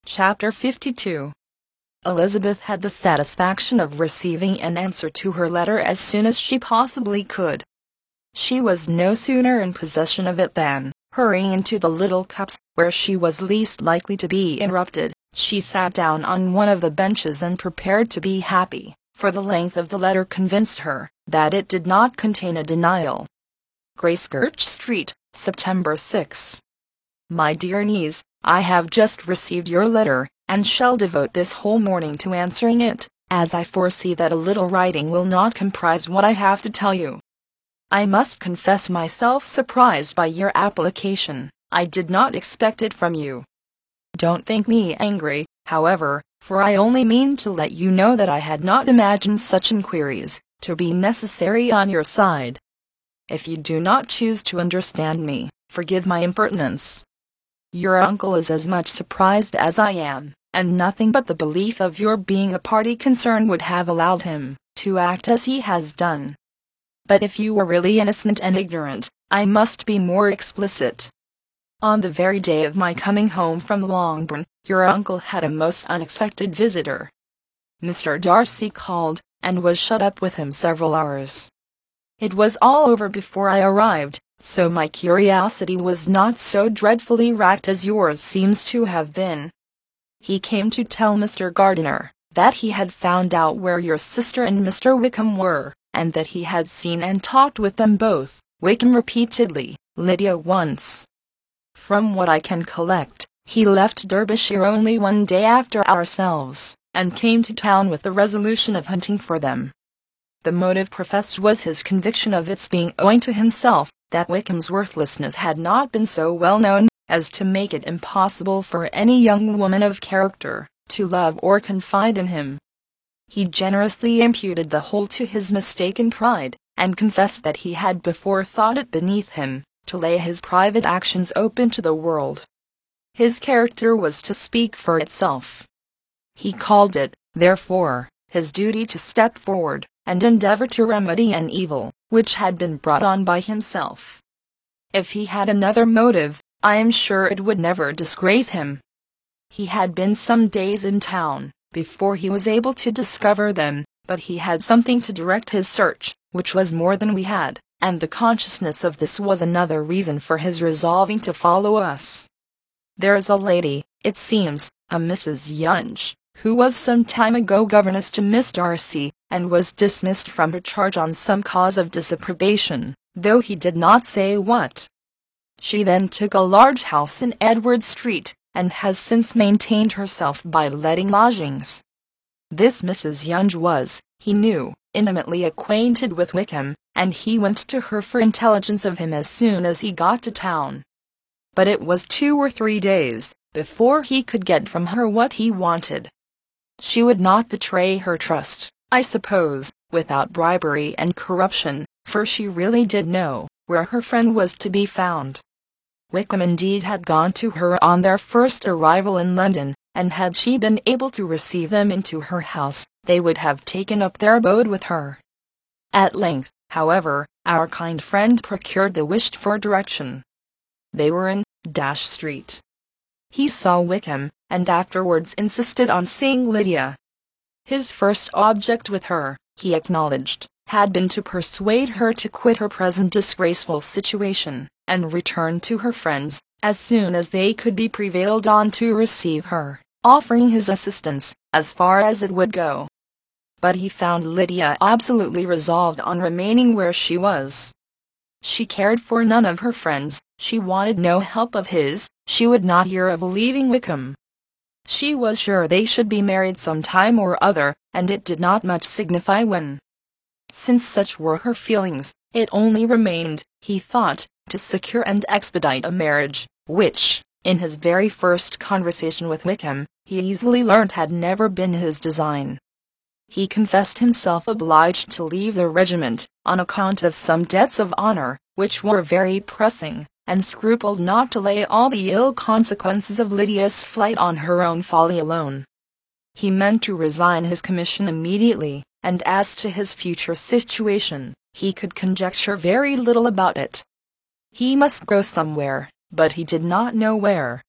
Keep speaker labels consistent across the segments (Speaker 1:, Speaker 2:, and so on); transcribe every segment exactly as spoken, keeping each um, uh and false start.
Speaker 1: Chapter fifty-two. Elizabeth had the satisfaction of receiving an answer to her letter as soon as she possibly could. She was no sooner in possession of it than, hurrying into the little cups, where she was least likely to be interrupted, she sat down on one of the benches and prepared to be happy, for the length of the letter convinced her that it did not contain a denial. Gracechurch Street, September sixth. My dear niece, I have just received your letter, and shall devote this whole morning to answering it, as I foresee that a little writing will not comprise what I have to tell you. I must confess myself surprised by your application. I did not expect it from you. Don't think me angry, however, for I only mean to let you know that I had not imagined such inquiries to be necessary on your side. If you do not choose to understand me, forgive my impertinence. Your uncle is as much surprised as I am, and nothing but the belief of your being a party concerned would have allowed him to act as he has done. But if you were really innocent and ignorant, I must be more explicit. On the very day of my coming home from Longbourn, your uncle had a most unexpected visitor. Mister Darcy called, and was shut up with him several hours. It was all over before I arrived, so my curiosity was not so dreadfully racked as yours seems to have been. He came to tell Mister Gardiner that he had found out where your sister and Mister Wickham were, and that he had seen and talked with them both, Wickham repeatedly, Lydia once. From what I can collect, he left Derbyshire only one day after ourselves, and came to town with the resolution of hunting for them. The motive professed was his conviction of its being owing to himself, that Wickham's worthlessness had not been so well known as to make it impossible for any young woman of character to love or confide in him. He generously imputed the whole to his mistaken pride, and confessed that he had before thought it beneath him to lay his private actions open to the world. His character was to speak for itself. He called it, therefore, his duty to step forward and endeavor to remedy an evil which had been brought on by himself. If he had another motive, I am sure it would never disgrace him. He had been some days in town before he was able to discover them, but he had something to direct his search, which was more than we had, and the consciousness of this was another reason for his resolving to follow us. There is a lady, it seems, a Missus Yonge, who was some time ago governess to Miss Darcy, and was dismissed from her charge on some cause of disapprobation, though he did not say what. She then took a large house in Edward Street, and has since maintained herself by letting lodgings. This Missus Yonge was, he knew, intimately acquainted with Wickham, and he went to her for intelligence of him as soon as he got to town. But it was two or three days before he could get from her what he wanted. She would not betray her trust, I suppose, without bribery and corruption, for she really did know where her friend was to be found. Wickham indeed had gone to her on their first arrival in London, and had she been able to receive them into her house, they would have taken up their abode with her. At length, however, our kind friend procured the wished-for direction. They were in Dash Street. He saw Wickham, and afterwards insisted on seeing Lydia. His first object with her, he acknowledged, had been to persuade her to quit her present disgraceful situation, and return to her friends, as soon as they could be prevailed on to receive her, offering his assistance, as far as it would go. But he found Lydia absolutely resolved on remaining where she was. She cared for none of her friends, she wanted no help of his, she would not hear of leaving Wickham. She was sure they should be married some time or other, and it did not much signify when. Since such were her feelings, it only remained, he thought, to secure and expedite a marriage, which, in his very first conversation with Wickham, he easily learnt had never been his design. He confessed himself obliged to leave the regiment, on account of some debts of honor, which were very pressing, and scrupled not to lay all the ill consequences of Lydia's flight on her own folly alone. He meant to resign his commission immediately, and as to his future situation, he could conjecture very little about it. He must go somewhere, but he did not know where,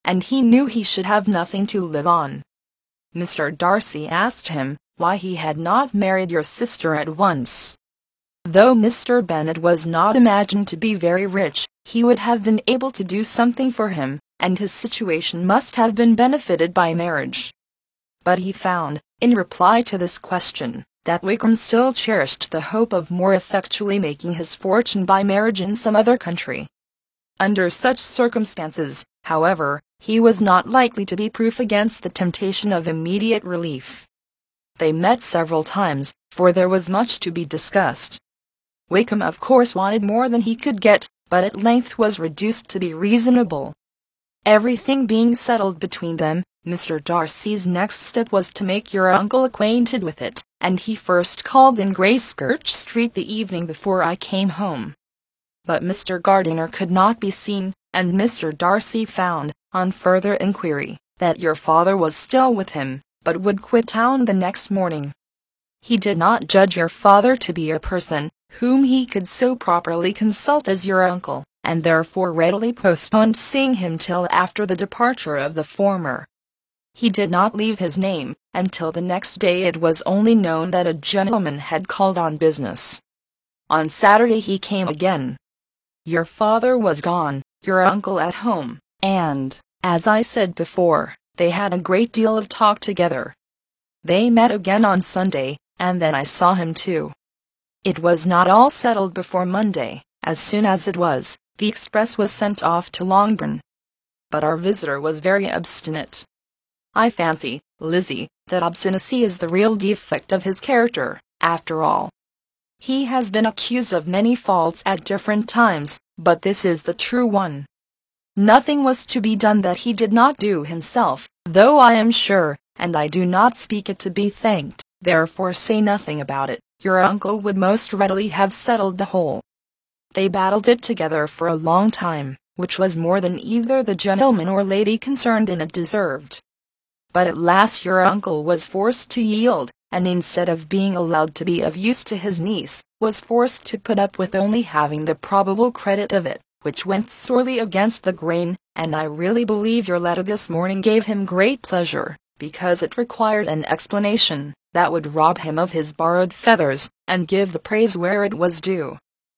Speaker 1: and he knew he should have nothing to live on. Mister Darcy asked him why he had not married your sister at once. Though Mister Bennet was not imagined to be very rich, he would have been able to do something for him, and his situation must have been benefited by marriage. But he found, in reply to this question, that Wickham still cherished the hope of more effectually making his fortune by marriage in some other country. Under such circumstances, however, he was not likely to be proof against the temptation of immediate relief. They met several times, for there was much to be discussed. Wickham of course wanted more than he could get, but at length was reduced to be reasonable. Everything being settled between them, Mister Darcy's next step was to make your uncle acquainted with it, and he first called in Grayskirch Street the evening before I came home. But Mister Gardiner could not be seen, and Mister Darcy found, on further inquiry, that your father was still with him, but would quit town the next morning. He did not judge your father to be a person whom he could so properly consult as your uncle, and therefore readily postponed seeing him till after the departure of the former. He did not leave his name, until the next day it was only known that a gentleman had called on business. On Saturday he came again. Your father was gone, your uncle at home, and, as I said before, they had a great deal of talk together. They met again on Sunday, and then I saw him too. It was not all settled before Monday. As soon as it was, the express was sent off to Longbourn. But our visitor was very obstinate. I fancy, Lizzie, that obstinacy is the real defect of his character, after all. He has been accused of many faults at different times, but this is the true one. Nothing was to be done that he did not do himself, though I am sure, and I do not speak it to be thanked, therefore say nothing about it, your uncle would most readily have settled the whole. They battled it together for a long time, which was more than either the gentleman or lady concerned in it deserved. But at last your uncle was forced to yield, and instead of being allowed to be of use to his niece, was forced to put up with only having the probable credit of it, which went sorely against the grain, and I really believe your letter this morning gave him great pleasure, because it required an explanation that would rob him of his borrowed feathers, and give the praise where it was due.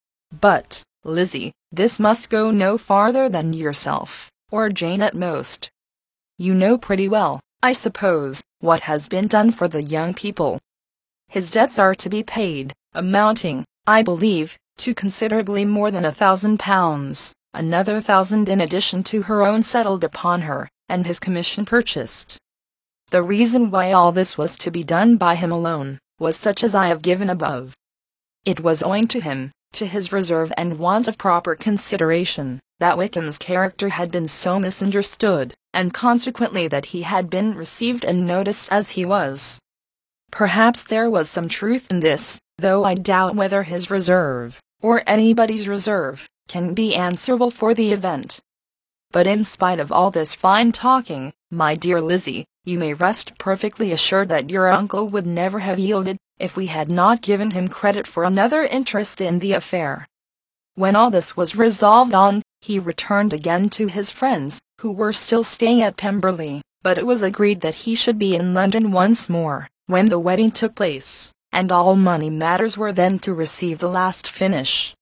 Speaker 1: But, Lizzie, this must go no farther than yourself, or Jane at most. You know pretty well, I suppose, what has been done for the young people. His debts are to be paid, amounting, I believe, to considerably more than a thousand pounds, another thousand in addition to her own settled upon her, and his commission purchased. The reason why all this was to be done by him alone, was such as I have given above. It was owing to him, to his reserve and want of proper consideration, that Wickham's character had been so misunderstood, and consequently that he had been received and noticed as he was. Perhaps there was some truth in this, though I doubt whether his reserve, or anybody's reserve, can be answerable for the event. But in spite of all this fine talking, my dear Lizzie, you may rest perfectly assured that your uncle would never have yielded, if we had not given him credit for another interest in the affair. When all this was resolved on, he returned again to his friends, who were still staying at Pemberley, but it was agreed that he should be in London once more, when the wedding took place, and all money matters were then to receive the last finish.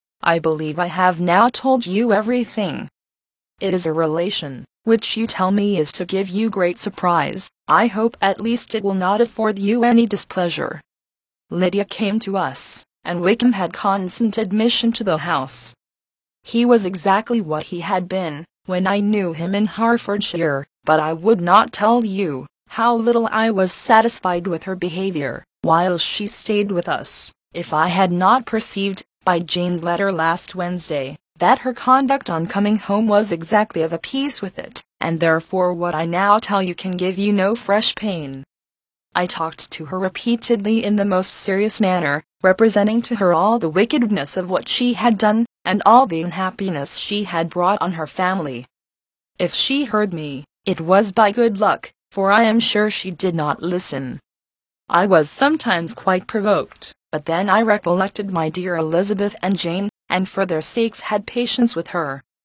Speaker 1: I believe I have now told you everything. It is a relation, which you tell me is to give you great surprise. I hope at least it will not afford you any displeasure. Lydia came to us, and Wickham had constant admission to the house. He was exactly what he had been, when I knew him in Hertfordshire, but I would not tell you how little I was satisfied with her behaviour, while she stayed with us, if I had not perceived, by Jane's letter last Wednesday, that her conduct on coming home was exactly of a piece with it, and therefore what I now tell you can give you no fresh pain. I talked to her repeatedly in the most serious manner, representing to her all the wickedness of what she had done, and all the unhappiness she had brought on her family. If she heard me, it was by good luck, for I am sure she did not listen. I was sometimes quite provoked, but then I recollected my dear Elizabeth and Jane, and for their sakes had patience with her.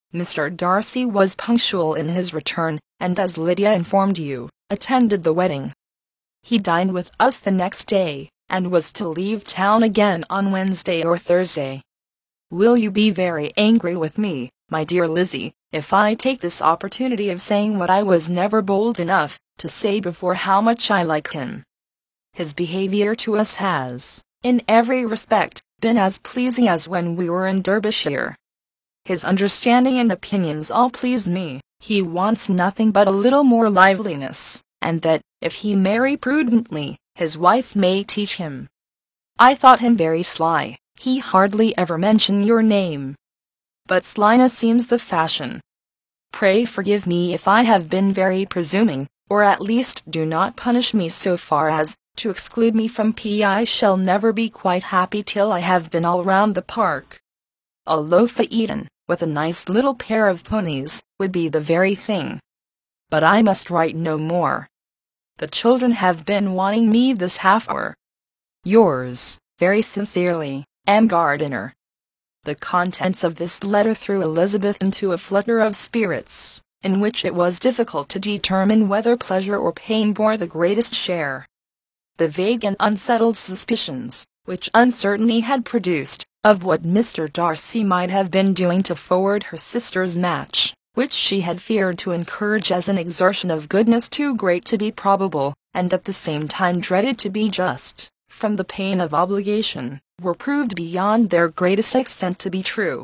Speaker 1: Mister Darcy was punctual in his return, and as Lydia informed you, attended the wedding. He dined with us the next day, and was to leave town again on Wednesday or Thursday. Will you be very angry with me, my dear Lizzie, if I take this opportunity of saying what I was never bold enough to say before, how much I like him? His behaviour to us has, in every respect, been as pleasing as when we were in Derbyshire. His understanding and opinions all please me. He wants nothing but a little more liveliness, and that, if he marry prudently, his wife may teach him. I thought him very sly. He hardly ever mentioned your name. But slyness seems the fashion. Pray forgive me if I have been very presuming, or at least do not punish me so far as to exclude me from P. I shall never be quite happy till I have been all round the park. A loaf of Eton, with a nice little pair of ponies, would be the very thing. But I must write no more. The children have been wanting me this half hour. Yours, very sincerely, M. Gardiner. The contents of this letter threw Elizabeth into a flutter of spirits, in which it was difficult to determine whether pleasure or pain bore the greatest share. The vague and unsettled suspicions, which uncertainty had produced, of what Mister Darcy might have been doing to forward her sister's match, which she had feared to encourage as an exertion of goodness too great to be probable, and at the same time dreaded to be just, from the pain of obligation, were proved beyond their greatest extent to be true.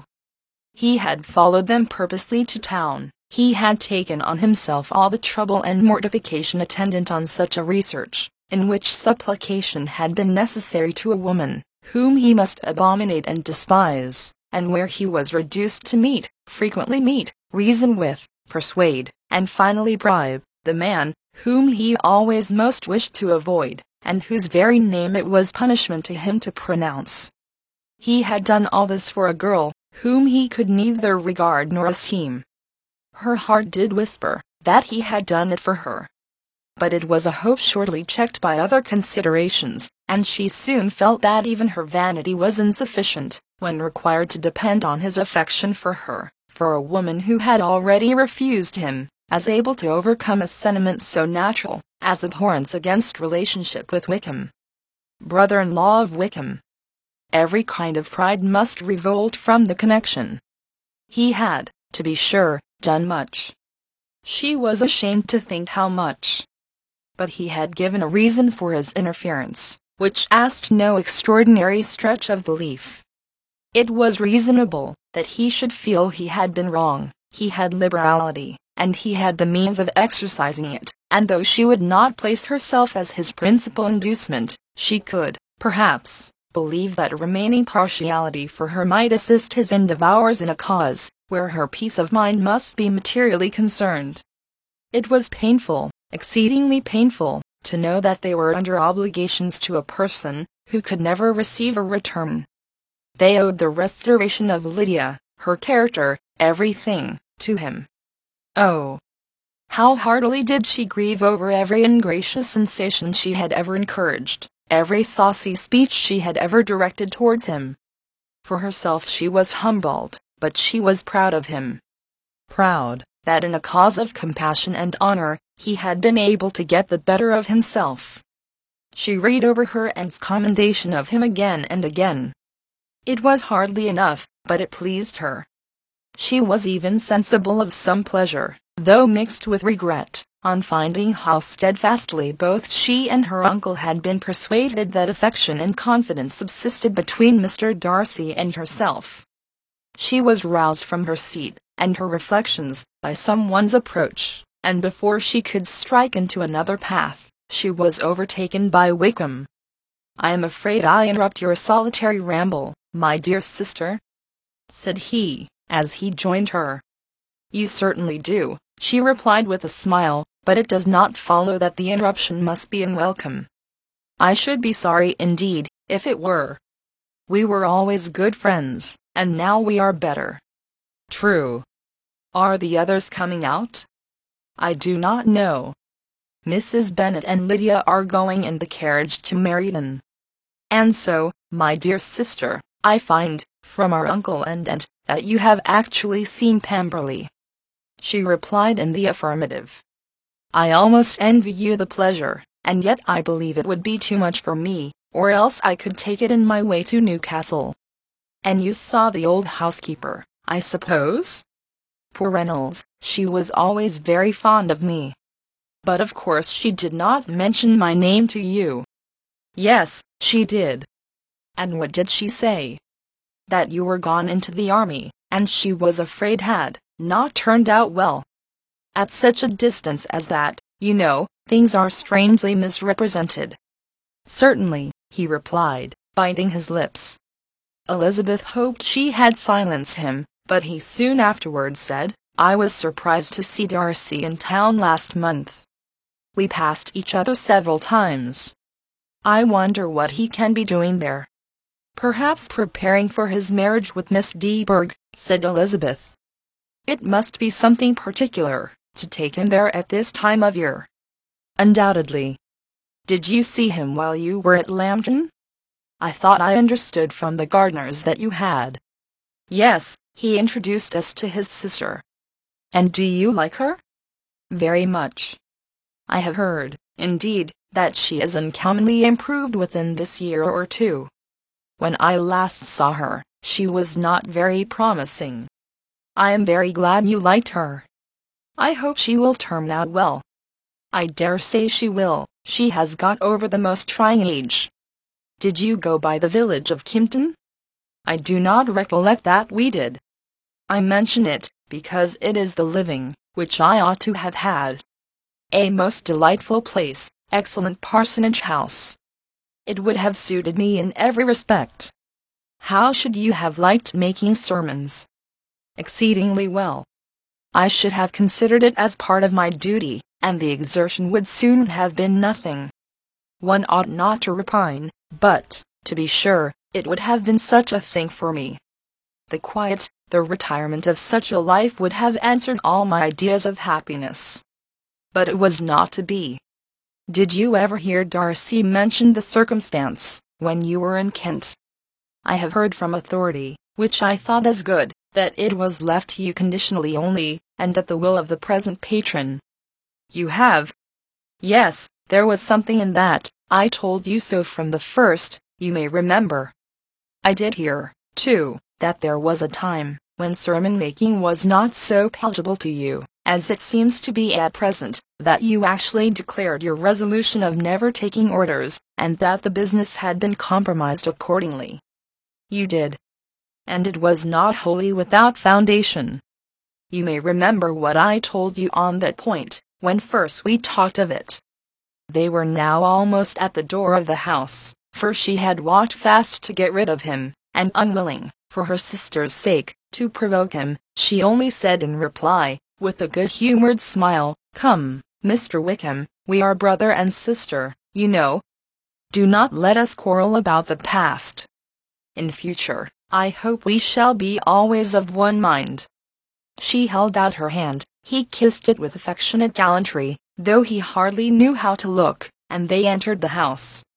Speaker 1: He had followed them purposely to town. He had taken on himself all the trouble and mortification attendant on such a research, in which supplication had been necessary to a woman whom he must abominate and despise, and where he was reduced to meet, frequently meet, reason with, persuade, and finally bribe, the man whom he always most wished to avoid, and whose very name it was punishment to him to pronounce. He had done all this for a girl whom he could neither regard nor esteem. Her heart did whisper that he had done it for her. But it was a hope shortly checked by other considerations, and she soon felt that even her vanity was insufficient, when required to depend on his affection for her, for a woman who had already refused him, as able to overcome a sentiment so natural as abhorrence against relationship with Wickham, brother-in-law of Wickham. Every kind of pride must revolt from the connection. He had, to be sure, done much. She was ashamed to think how much. But he had given a reason for his interference, which asked no extraordinary stretch of belief. It was reasonable that he should feel he had been wrong. He had liberality, and he had the means of exercising it, and though she would not place herself as his principal inducement, she could, perhaps, believe that remaining partiality for her might assist his endeavours in a cause where her peace of mind must be materially concerned. It was painful, exceedingly painful, to know that they were under obligations to a person who could never receive a return. They owed the restoration of Lydia, her character, everything, to him. Oh, how heartily did she grieve over every ingracious sensation she had ever encouraged, every saucy speech she had ever directed towards him. For herself she was humbled, but she was proud of him. Proud that in a cause of compassion and honor, he had been able to get the better of himself. She read over her aunt's commendation of him again and again. It was hardly enough, but it pleased her. She was even sensible of some pleasure, though mixed with regret, on finding how steadfastly both she and her uncle had been persuaded that affection and confidence subsisted between Mister Darcy and herself. She was roused from her seat and her reflections by someone's approach, and before she could strike into another path, she was overtaken by Wickham. "I am afraid I interrupt your solitary ramble, my dear sister," said he, as he joined her. "You certainly do," she replied with a smile, "but it does not follow that the interruption must be unwelcome. I should be sorry indeed, if it were. We were always good friends, and now we are better." "True. Are the others coming out?" "I do not know. Missus Bennet and Lydia are going in the carriage to Meryton. And so, my dear sister, I find, from our uncle and aunt, that you have actually seen Pemberley?" She replied in the affirmative. "I almost envy you the pleasure, and yet I believe it would be too much for me, or else I could take it in my way to Newcastle." "And you saw the old housekeeper, I suppose?" "Poor Reynolds, she was always very fond of me." "But of course she did not mention my name to you." "Yes, she did." "And what did she say?" "That you were gone into the army, and she was afraid had not turned out well." "At such a distance as that, you know, things are strangely misrepresented." "Certainly," he replied, biting his lips. Elizabeth hoped she had silenced him, but he soon afterwards said, "I was surprised to see Darcy in town last month. We passed each other several times. I wonder what he can be doing there." "Perhaps preparing for his marriage with Miss de Bourgh," said Elizabeth. "It must be something particular to take him there at this time of year." "Undoubtedly." "Did you see him while you were at Lambton?" "I thought I understood from the gardeners that you had." "Yes, he introduced us to his sister." "And do you like her?" "Very much. I have heard, indeed, that she is uncommonly improved within this year or two. When I last saw her, she was not very promising." "I am very glad you liked her. I hope she will turn out well." "I dare say she will. She has got over the most trying age." "Did you go by the village of Kympton?" "I do not recollect that we did." "I mention it, because it is the living which I ought to have had. A most delightful place, excellent parsonage house. It would have suited me in every respect." "How should you have liked making sermons?" "Exceedingly well. I should have considered it as part of my duty, and the exertion would soon have been nothing. One ought not to repine, but, to be sure, it would have been such a thing for me. The quiet, the retirement of such a life would have answered all my ideas of happiness. But it was not to be." "Did you ever hear Darcy mention the circumstance, when you were in Kent?" "I have heard from authority, which I thought as good, that it was left to you conditionally only, and at the will of the present patron." "You have?" "Yes, there was something in that. I told you so from the first, you may remember. I did hear, too, that there was a time when sermon-making was not so palatable to you, as it seems to be at present, that you actually declared your resolution of never taking orders, and that the business had been compromised accordingly." "You did. And it was not wholly without foundation. You may remember what I told you on that point, when first we talked of it." They were now almost at the door of the house, for she had walked fast to get rid of him, and unwilling, for her sister's sake, to provoke him, she only said in reply, with a good-humoured smile, "Come, Mister Wickham, we are brother and sister, you know. Do not let us quarrel about the past. In future, I hope we shall be always of one mind." She held out her hand, he kissed it with affectionate gallantry, though he hardly knew how to look, and they entered the house.